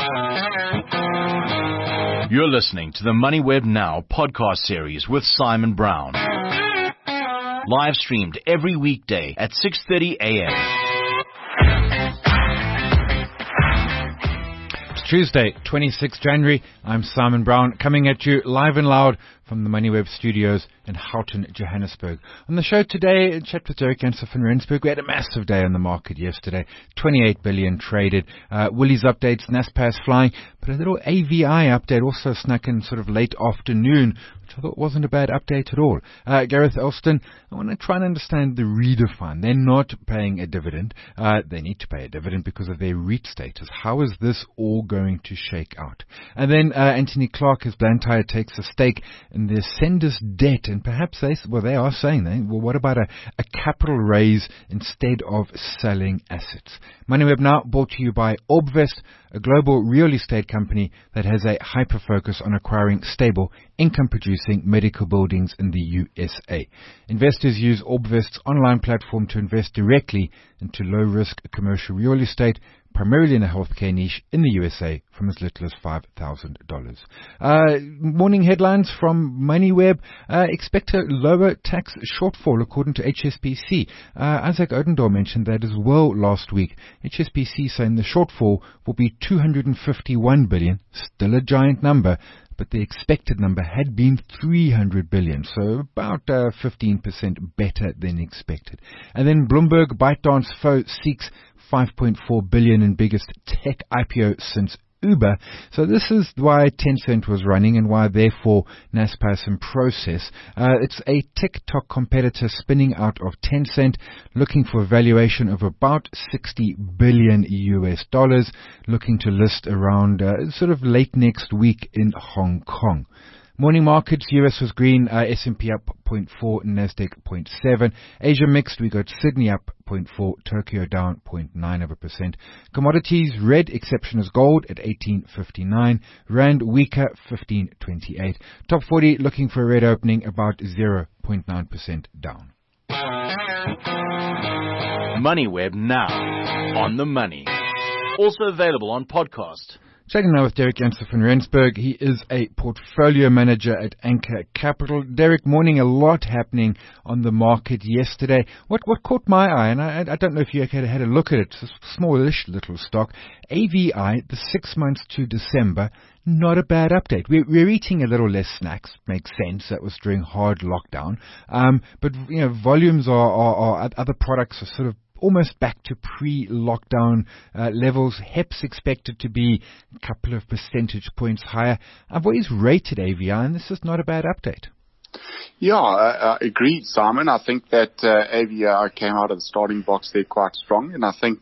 You're listening to the MoneyWeb Now podcast series with Simon Brown. Live streamed every weekday at 6:30 a.m. It's Tuesday, 26 January. I'm Simon Brown, coming at you live and loud from the MoneyWeb studios in Houghton, Johannesburg. On the show today, in chat with Derek Jansen van Rensburg, we had a massive day on the market yesterday. 28 billion traded. Woolies updates, Naspers flying, but a little AVI update also snuck in sort of late afternoon, which I thought wasn't a bad update at all. Gareth Elston, I want to try and understand the Redefine. They're not paying a dividend. They need to pay a dividend because of their REIT status. How is this all going to shake out? And then Anthony Clark, as Blantyre takes a stake in the Ascendus debt, and perhaps they are saying, what about a capital raise instead of selling assets? MoneyWeb Now brought to you by Orbvest, a global real estate company that has a hyper-focus on acquiring stable, income-producing medical buildings in the USA. Investors use Orbvest's online platform to invest directly into low-risk commercial real estate, primarily in a healthcare niche in the USA, from as little as $5,000. Morning headlines from MoneyWeb expect a lower tax shortfall according to HSBC. Isaac Odendaal mentioned that as well last week. HSBC saying the shortfall will be 251 billion, still a giant number, but the expected number had been 300 billion, so about 15% better than expected. And then Bloomberg ByteDance foe seeks 5.4 billion in biggest tech IPO since Uber. So this is why Tencent was running and why therefore Naspers in process. It's a TikTok competitor spinning out of Tencent, looking for a valuation of about $60 billion US, looking to list around sort of late next week in Hong Kong. Morning markets, US was green, S&P up 0.4, Nasdaq 0.7. Asia mixed, we got Sydney up 0.4, Tokyo down 0.9%. Commodities, red, exception is gold at 18.59, Rand weaker 15.28. Top 40 looking for a red opening, about 0.9% down. MoneyWeb Now, on the money. Also available on podcast. Chatting now with Derek Jansen van Rensburg. He is a portfolio manager at Anchor Capital. Derek, morning, a lot happening on the market yesterday. What caught my eye, and I don't know if you had a look at it, it's a smallish little stock, AVI, the 6 months to December, not a bad update. We're eating a little less snacks, makes sense. That was during hard lockdown. But volumes are other products are sort of almost back to pre-lockdown levels. HEPS expected to be a couple of percentage points higher. I've always rated AVI, and this is not a bad update. Yeah, I agree, Simon. I think that AVI came out of the starting box there quite strong, and I think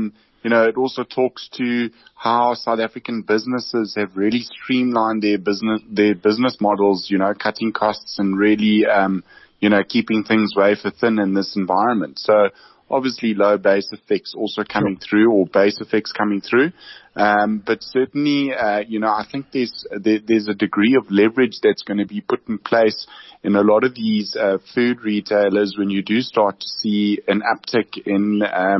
it also talks to how South African businesses have really streamlined their business models, cutting costs and really keeping thghings wafer thin in this environment. So obviously low base effects also coming through, or base effects coming through. But certainly, I think there's a degree of leverage that's going to be put in place in a lot of these food retailers when you do start to see an uptick in,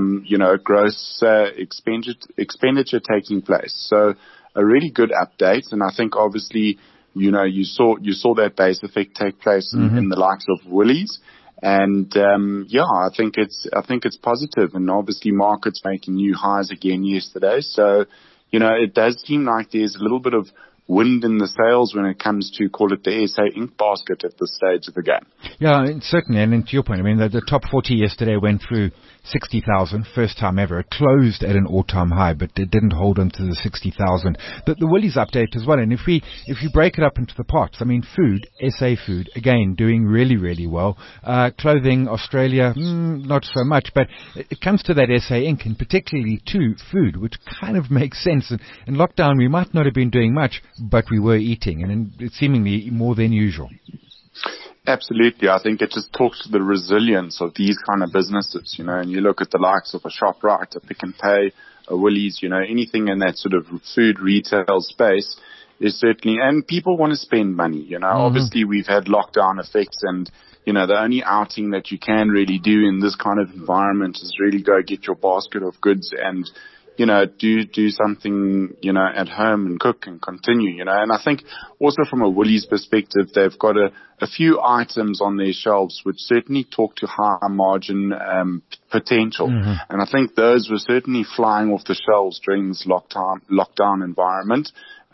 gross expenditure taking place. So a really good update. And I think obviously, you saw that base effect take place in the likes of Woolies. And I think it's positive, and obviously markets making new highs again yesterday. So, it does seem like there's a little bit of wind in the sails when it comes to, call it the SA Inc. basket at this stage of the game. Yeah, certainly. And to your point, the top 40 yesterday went through 60,000, first time ever. It closed at an all-time high, but it didn't hold on to the 60,000. The Woolies update as well. And if we break it up into the parts, food, SA Food, again, doing really, really well. Clothing, Australia, not so much. But it comes to that SA Inc. and particularly to food, which kind of makes sense. And in lockdown, we might not have been doing much, but we were eating, and it's seemingly more than usual. Absolutely. I think it just talks to the resilience of these kind of businesses, and you look at the likes of a ShopRite, a Pick n Pay, a Woolies, anything in that sort of food retail space is certainly, and people want to spend money, Obviously we've had lockdown effects, and, the only outing that you can really do in this kind of environment is really go get your basket of goods and, do something, at home and cook and continue, And I think also from a Woolies perspective, they've got a few items on their shelves which certainly talk to high margin potential. Mm-hmm. And I think those were certainly flying off the shelves during this lockdown environment.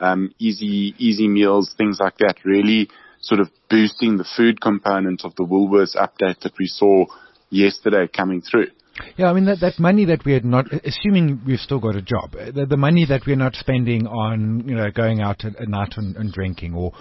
Easy meals, things like that, really sort of boosting the food component of the Woolworths update that we saw yesterday coming through. Yeah, I mean, that money that we had not, assuming we've still got a job, the money that we're not spending on, going out at night and drinking or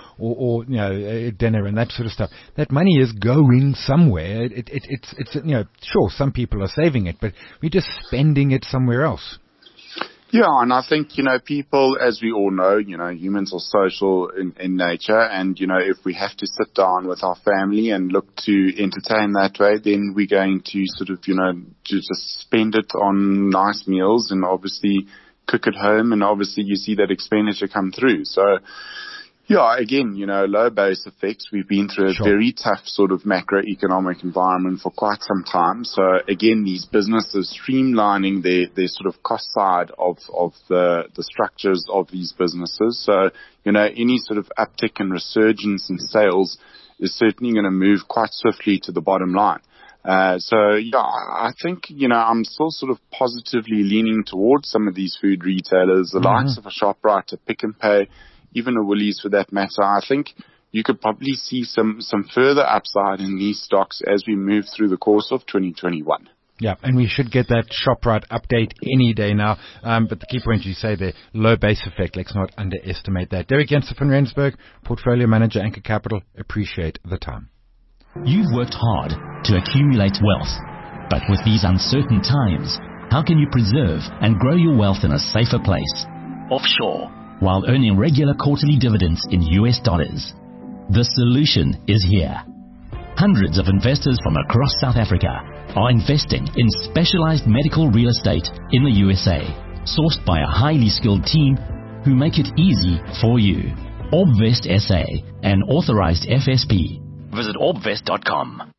dinner and that sort of stuff, that money is going somewhere. It's sure, some people are saving it, but we're just spending it somewhere else. Yeah, and I think, people, as we all know, humans are social in nature. And, if we have to sit down with our family and look to entertain that way, then we're going to sort of, to just spend it on nice meals and obviously cook at home. And obviously you see that expenditure come through. So, yeah, again, low base effects. We've been through a very tough sort of macroeconomic environment for quite some time. So again, these businesses streamlining their sort of cost side of the structures of these businesses. So, any sort of uptick and resurgence in sales is certainly going to move quite swiftly to the bottom line. So yeah, I think, I'm still sort of positively leaning towards some of these food retailers, the likes of a ShopRite, a Pick n Pay, even a Woolies for that matter. I think you could probably see some further upside in these stocks as we move through the course of 2021. Yeah, and we should get that ShopRite update any day now. But the key point you say there, low base effect, let's not underestimate that. Derek Jensen van Rensburg, Portfolio Manager, Anchor Capital, appreciate the time. You've worked hard to accumulate wealth, but with these uncertain times, how can you preserve and grow your wealth in a safer place? Offshore, while earning regular quarterly dividends in US dollars. The solution is here. Hundreds of investors from across South Africa are investing in specialized medical real estate in the USA, sourced by a highly skilled team who make it easy for you. Orbvest SA, an authorized FSP. Visit orbvest.com.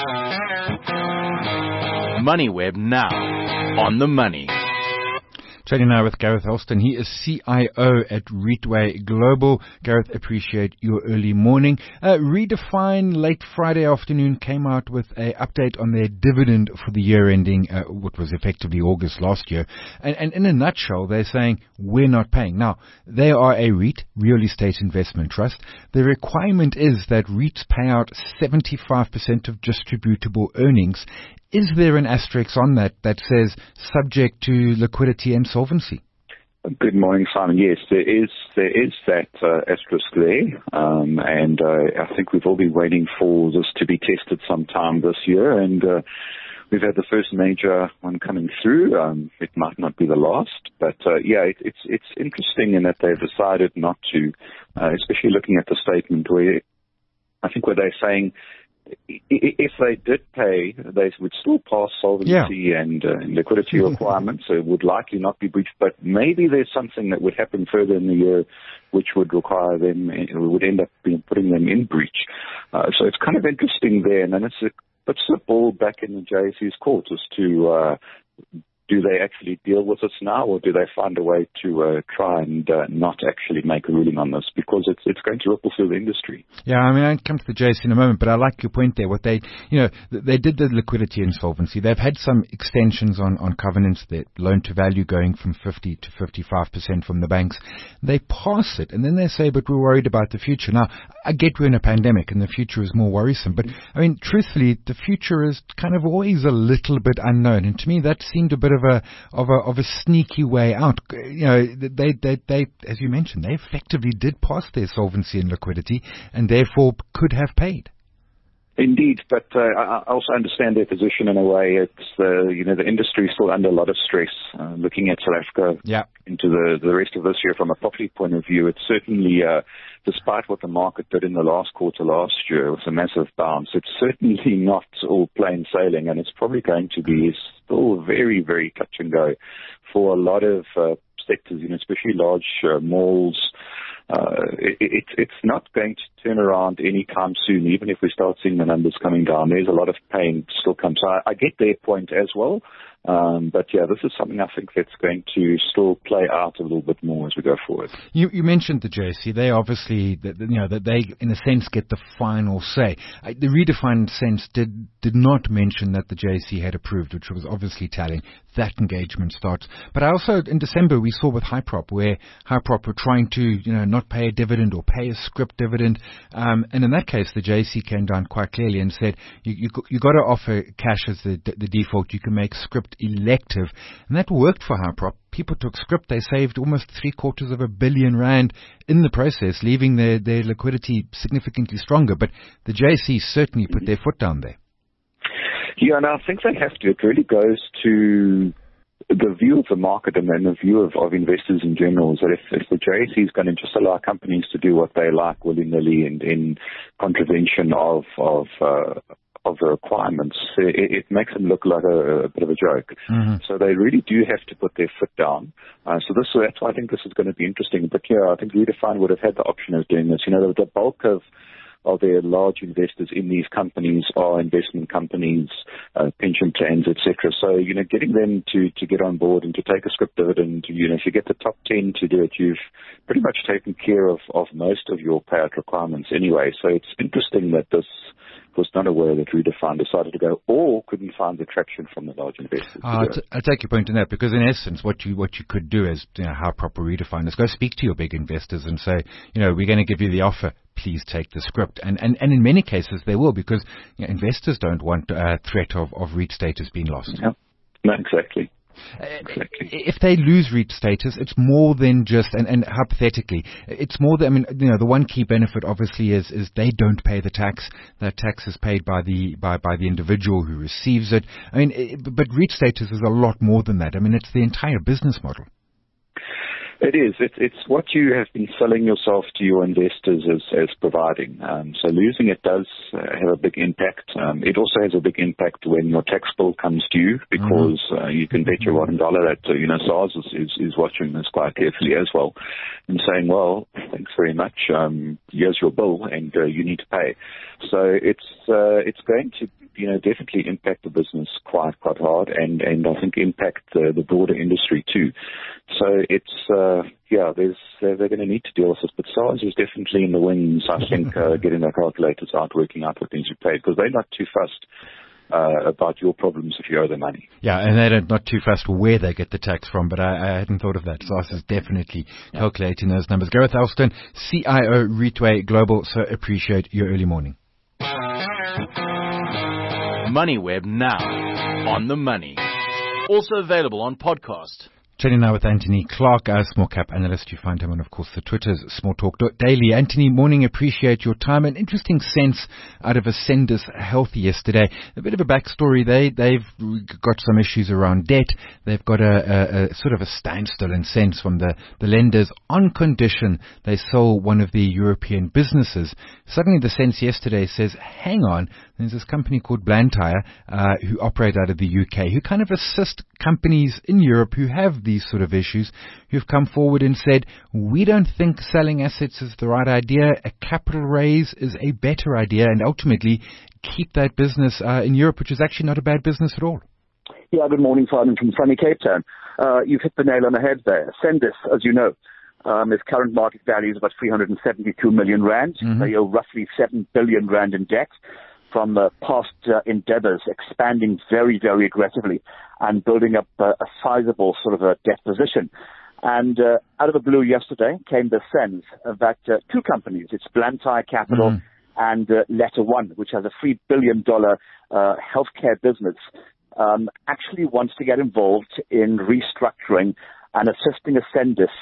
MoneyWeb now on the money. Chatting now with Gareth Elston. He is CIO at Reitway Global. Gareth, appreciate your early morning. Redefine late Friday afternoon came out with an update on their dividend for the year ending, what was effectively August last year. And in a nutshell, they're saying we're not paying. Now, they are a REIT, Real Estate Investment Trust. The requirement is that REITs pay out 75% of distributable earnings. Is there an asterisk on that says subject to liquidity and solvency? Good morning, Simon. Yes, there is that asterisk there, and I think we've all been waiting for this to be tested sometime this year, and we've had the first major one coming through. It might not be the last, but it's interesting in that they've decided not to, especially looking at the statement where I think where they're saying, if they did pay, they would still pass solvency and liquidity requirements, so it would likely not be breached. But maybe there's something that would happen further in the year which would require them, would end up putting them in breach. So it's kind of interesting there, and then it's puts the ball back in the JSE's court as to do they actually deal with this now, or do they find a way to try and not actually make a ruling on this, because it's going to ripple through the industry. Yeah, I mean, I'll come to the JSE in a moment, but I like your point there. What they did the liquidity and solvency. They've had some extensions on covenants, their loan to value going from 50 to 55% from the banks. They pass it, and then they say, but we're worried about the future. Now, I get we're in a pandemic, and the future is more worrisome, but I mean, truthfully, the future is kind of always a little bit unknown, and to me, that seemed a bit of a sneaky way out. They, as you mentioned, they effectively did pass their solvency and liquidity, and therefore could have paid. Indeed, but I also understand their position in a way. It's the industry is still under a lot of stress. Looking at South Africa into the rest of this year from a property point of view, it's certainly, despite what the market did in the last quarter last year with a massive bounce, it's certainly not all plain sailing, and it's probably going to be still very, very touch and go for a lot of sectors, especially large malls. It's not going to turn around anytime soon, even if we start seeing the numbers coming down. There's a lot of pain still comes. So I get their point as well. But yeah, this is something I think that's going to still play out a little bit more as we go forward. You mentioned the JSE. They obviously, that they in a sense get the final say. The redefined sense did not mention that the JSE had approved, which was obviously telling. That engagement starts. But also in December we saw with Hyprop where Hyprop were trying to not pay a dividend or pay a scrip dividend, and in that case the JSE came down quite clearly and said you got to offer cash as the default. You can make scrip elective, and that worked for Hyprop. People took scrip. They saved almost R750 million in the process, leaving their liquidity significantly stronger. But the JSE certainly put their foot down there. Yeah, and I think they have to. It really goes to the view of the market and then the view of investors in general, is that if the JSE is going to just allow companies to do what they like willy-nilly in contravention of the requirements, it makes them look like a bit of a joke. Mm-hmm. So they really do have to put their foot down. So that's why I think this is going to be interesting. But yeah, I think Redefine would have had the option of doing this. The bulk of their large investors in these companies are investment companies, pension plans, etc. So, getting them to get on board and to take a scrip dividend, if you get the top 10 to do it, you've pretty much taken care of most of your payout requirements anyway. So it's interesting that this was not aware that Redefine decided to go or couldn't find the traction from the large investors. I take your point in that, because in essence what you could do is, how proper Redefine is, go speak to your big investors and say, we're going to give you the offer, please take the script. And in many cases they will, because investors don't want a threat of REIT status being lost. Yeah. No, exactly. If they lose REIT status, it's more than just, and hypothetically, it's more than, the one key benefit obviously is they don't pay the tax. That tax is paid by the individual who receives it. But REIT status is a lot more than that. It's the entire business model. It is. It's what you have been selling yourself to your investors as providing. So losing it does have a big impact. It also has a big impact when your tax bill comes due, because you can bet your bottom dollar that SARS is watching this quite carefully as well, and saying, well, thanks very much. Here's your bill, and you need to pay. So it's going to definitely impact the business quite hard, and I think impact the broader industry too. So it's they're going to need to deal with this. But SARS is definitely in the wings, I think, getting their calculators out, working out what needs to be paid, because they're not too fussed about your problems if you owe them money. Yeah, and they're not too fussed where they get the tax from, but I hadn't thought of that. SARS is definitely calculating those numbers. Gareth Alston, CIO Retway Global, so appreciate your early morning. MoneyWeb now, on the money. Also available on podcast. Chatting now with Anthony Clark, a small cap analyst. You find him on, of course, the Twitters, smalltalk.daily. Anthony, morning, appreciate your time. An interesting sense out of Ascendus Health yesterday. A bit of a backstory. They've got some issues around debt. They've got a sort of a standstill in sense from the lenders on condition they sell one of the European businesses. Suddenly the sense yesterday says, hang on, there's this company called Blantyre who operate out of the UK, who kind of assist companies in Europe who have these sort of issues, who've come forward and said, we don't think selling assets is the right idea. A capital raise is a better idea, and ultimately keep that business in Europe, which is actually not a bad business at all. Yeah, good morning, Simon, from sunny Cape Town. You've hit the nail on the head there. Ascendus, as you know, its current market value is about 372 million rand. Mm-hmm. They owe roughly 7 billion rand in debt from past endeavors, expanding very, very aggressively and building up a sizable sort of a debt position. And out of the blue yesterday came the sense that two companies, it's Blantyre Capital and Letter One, which has a $3 billion healthcare business, actually wants to get involved in restructuring and assisting Ascendus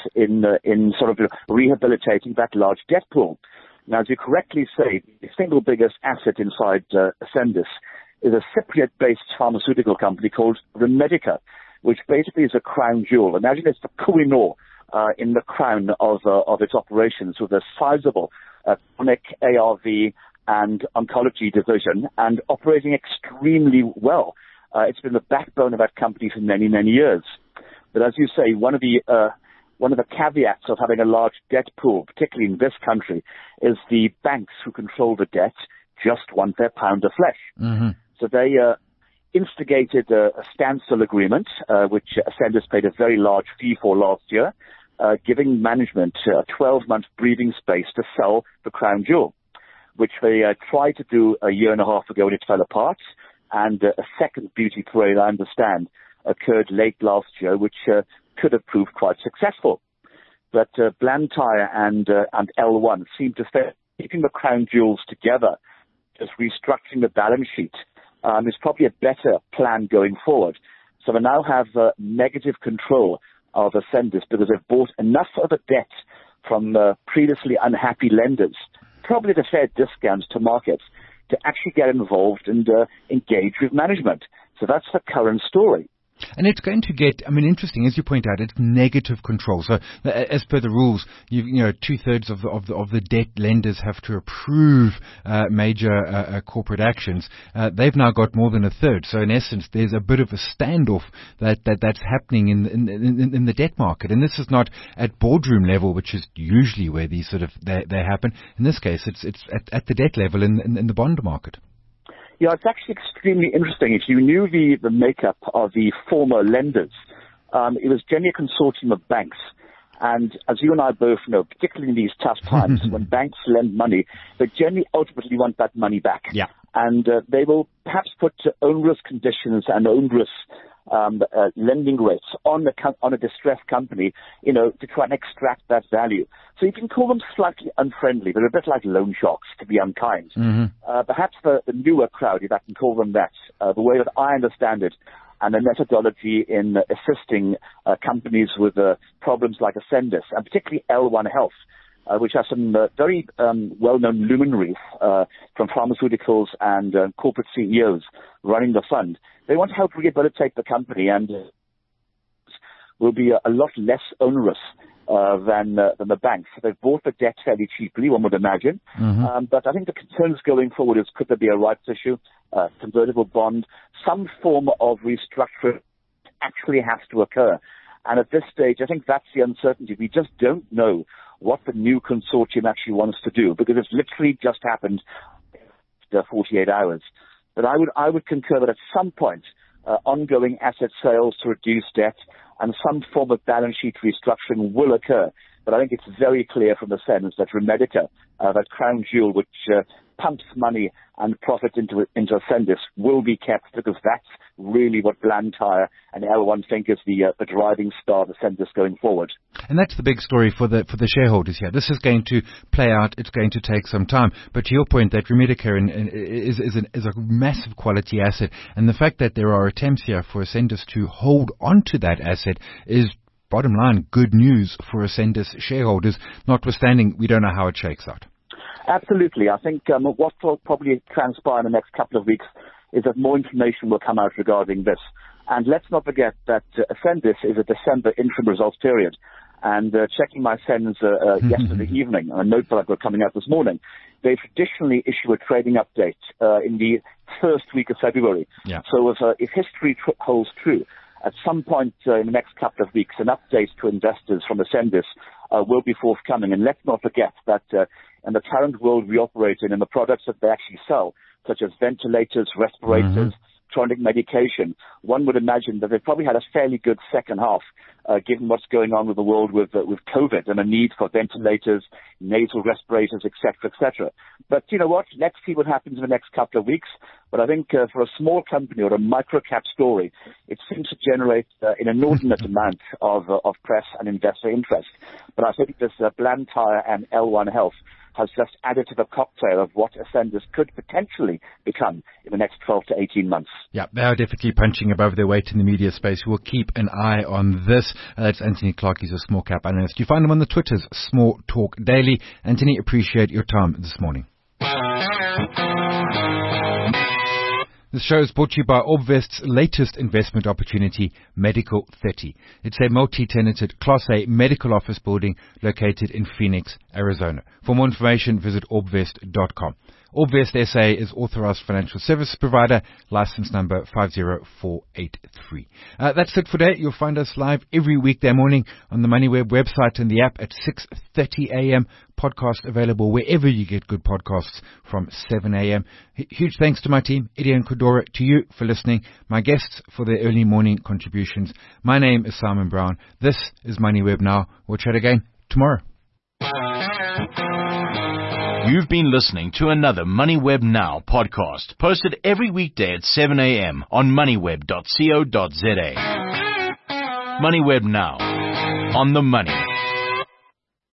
in sort of rehabilitating that large debt pool. Now, as you correctly say, the single biggest asset inside Ascendus is a Cypriot-based pharmaceutical company called Remedica, which basically is a crown jewel. Imagine it's the Kohinoor in the crown of its operations, with a sizable chronic ARV and oncology division, and operating extremely well. It's been the backbone of that company for many, many years. But as you say, one of the caveats of having a large debt pool, particularly in this country, is the banks who control the debt just want their pound of flesh. Mm-hmm. So they instigated a standstill agreement, which Ascendis paid a very large fee for last year, giving management a 12-month breathing space to sell the crown jewel, which they tried to do a year and a half ago when it fell apart. And a second beauty parade, I understand, occurred late last year, which could have proved quite successful. But Blantyre and L1 seem to fail. Keeping the crown jewels together, just restructuring the balance sheet, is probably a better plan going forward. So they now have negative control of Ascendis because they've bought enough of a debt from previously unhappy lenders, probably at a fair discount to market, to actually get involved and engage with management. So that's the current story. And it's going to get, interesting, as you point out, it's negative control. So as per the rules, you know, 2/3 of the debt lenders have to approve major corporate actions. They've now got more than 1/3. So in essence, there's a bit of a standoff that's happening in the debt market. And this is not at boardroom level, which is usually where these sort of they happen. In this case, it's at the debt level in the bond market. Yeah, it's actually extremely interesting. If you knew the makeup of the former lenders, it was generally a consortium of banks. And as you and I both know, particularly in these tough times, when banks lend money, they generally ultimately want that money back. Yeah. And they will perhaps put onerous conditions and onerous lending rates on a distressed company, you know, to try and extract that value. So you can call them slightly unfriendly. They're a bit like loan sharks, to be unkind. Mm-hmm. Perhaps the newer crowd, if I can call them that, the way that I understand it, and the methodology in assisting companies with problems like Ascendis, and particularly L1 Health, which has some very well-known luminaries from pharmaceuticals and corporate CEOs running the fund. They want to help rehabilitate the company and will be a lot less onerous than the banks. They've bought the debt fairly cheaply, one would imagine. Mm-hmm. But I think the concerns going forward is, could there be a rights issue, convertible bond, some form of restructuring actually has to occur. And at this stage, I think that's the uncertainty. We just don't know what the new consortium actually wants to do, because it's literally just happened after 48 hours. But I would concur that at some point, ongoing asset sales to reduce debt and some form of balance sheet restructuring will occur. But I think it's very clear from the sense that Remedica, that crown jewel which pumps money and profit into Ascendis, will be kept, because that's really what Blantyre and L1 think is the driving star of Ascendis going forward. And that's the big story for the shareholders here. This is going to play out. It's going to take some time. But to your point, that Remedica is a massive quality asset, and the fact that there are attempts here for Ascendis to hold on to that asset is, bottom line, good news for Ascendis shareholders, notwithstanding we don't know how it shakes out. Absolutely. I think what will probably transpire in the next couple of weeks is that more information will come out regarding this. And let's not forget that Ascendis is a December interim results period. And checking my sends yesterday evening, a note that I've got coming out this morning, they traditionally issue a trading update in the first week of February. Yeah. So if history holds true, at some point in the next couple of weeks, an update to investors from Ascendis will be forthcoming. And let's not forget that in the current world we operate in, and the products that they actually sell, such as ventilators, respirators, chronic medication, one would imagine that they've probably had a fairly good second half, given what's going on with the world with COVID and a need for ventilators, nasal respirators, etc., etc. But you know what? Let's see what happens in the next couple of weeks. But I think for a small company or a micro-cap story, it seems to generate an inordinate amount of press and investor interest. But I think this Blantyre and L1 Health has just added to the cocktail of what Ascendis could potentially become in the next 12 to 18 months. Yeah, they are definitely punching above their weight in the media space. We'll keep an eye on this. That's Anthony Clark. He's a small cap analyst. You find him on the Twitters, Small Talk Daily. Anthony, appreciate your time this morning. This show is brought to you by Obvest's latest investment opportunity, Medical 30. It's a multi-tenanted Class A medical office building located in Phoenix, Arizona. For more information, visit obvest.com. Orbvest SA is authorized financial service provider, license number 50483. That's it for today. You'll find us live every weekday morning on the MoneyWeb website and the app at 6:30 a.m. Podcast available wherever you get good podcasts from 7 a.m. Huge thanks to my team, Eddie and Kodora, to you for listening, my guests for their early morning contributions. My name is Simon Brown. This is MoneyWeb Now. We'll chat again tomorrow. You've been listening to another MoneyWeb Now podcast, posted every weekday at 7 a.m. on moneyweb.co.za. MoneyWeb Now, on the money.